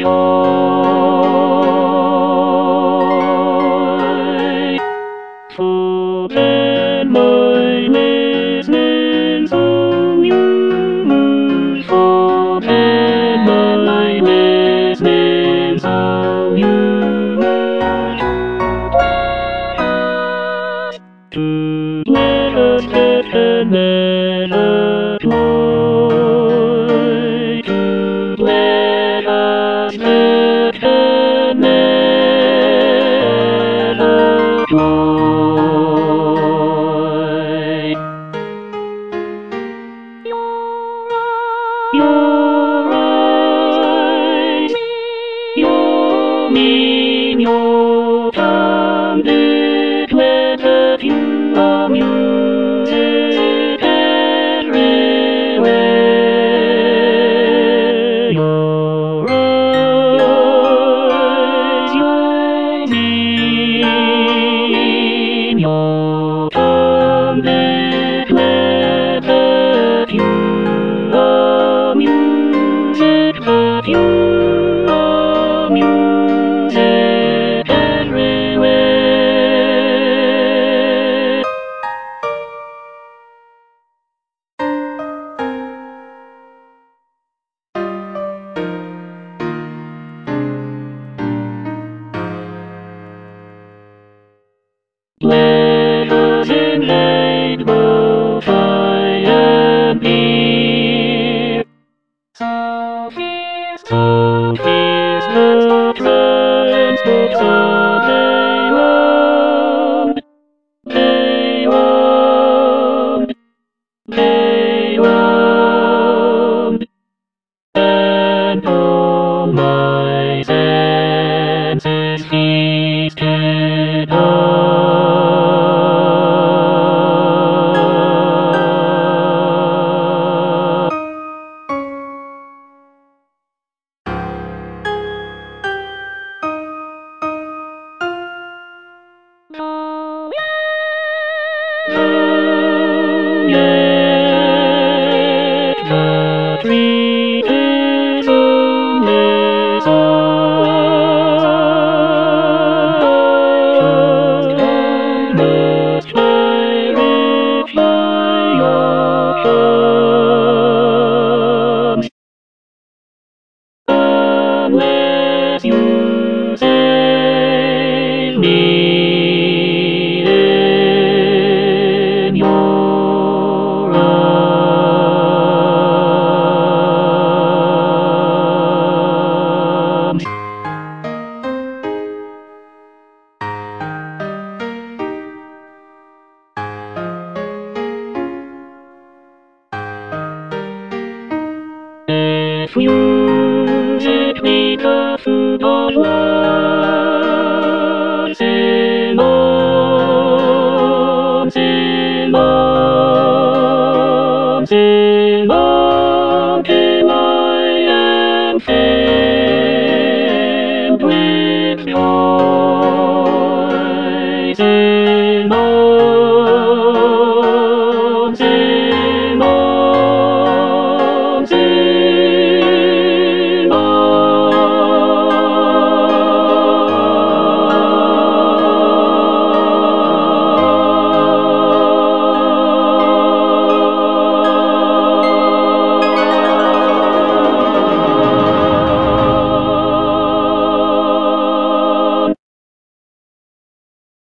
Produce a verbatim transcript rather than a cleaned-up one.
joy. For then my listening song you move. For then my listening song you move. To let us let and let us joy. To let us let and let us joy. Your eyes, your mean, your tongue declare that you are music everywhere. Your eyes, your mean, your tongue declare that you are music, that you are music everywhere. Let us inlate both eye and ear. Sophie's, Sophie's the transports of they want, they want, they want, and all my senses feasted Oh yet the treat is only sung. Must verify your charms.